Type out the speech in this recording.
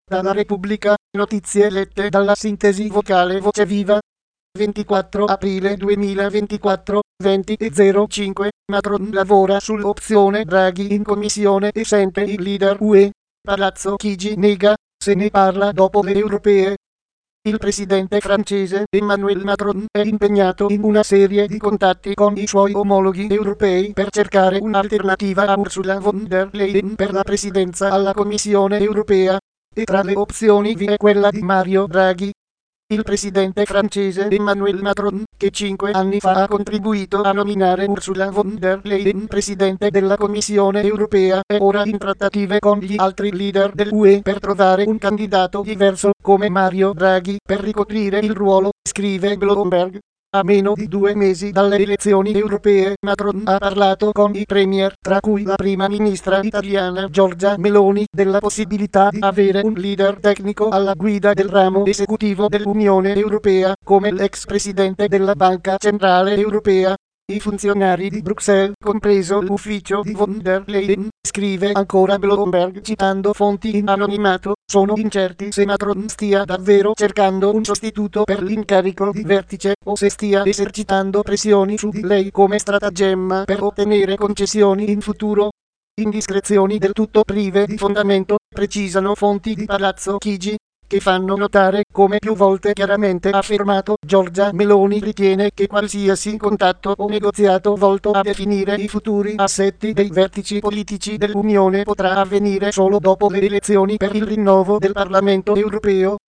Dalla Repubblica, notizie lette dalla sintesi vocale Voce Viva. 24 aprile 2024, 20:05, Macron lavora sull'opzione Draghi in commissione e sente il leader UE. Palazzo Chigi nega, se ne parla dopo le europee. Il presidente francese Emmanuel Macron è impegnato in una serie di contatti con i suoi omologhi europei per cercare un'alternativa a Ursula von der Leyen per la presidenza alla Commissione europea, e tra le opzioni vi è quella di Mario Draghi. Il presidente francese Emmanuel Macron, che 5 anni fa ha contribuito a nominare Ursula von der Leyen presidente della Commissione europea, è ora in trattative con gli altri leader dell'UE per trovare un candidato diverso come Mario Draghi per ricoprire il ruolo, scrive Bloomberg. A meno di 2 mesi dalle elezioni europee, Macron ha parlato con i premier, tra cui la prima ministra italiana Giorgia Meloni, della possibilità di avere un leader tecnico alla guida del ramo esecutivo dell'Unione Europea, come l'ex presidente della Banca Centrale Europea. I funzionari di Bruxelles, compreso l'ufficio di von der Leyen, scrive ancora Bloomberg citando fonti in anonimato, sono incerti se Macron stia davvero cercando un sostituto per l'incarico di vertice o se stia esercitando pressioni su di lei come stratagemma per ottenere concessioni in futuro. Indiscrezioni del tutto prive di fondamento, precisano fonti di Palazzo Chigi, che fanno notare come più volte chiaramente affermato Giorgia Meloni ritiene che qualsiasi contatto o negoziato volto a definire i futuri assetti dei vertici politici dell'Unione potrà avvenire solo dopo le elezioni per il rinnovo del Parlamento europeo.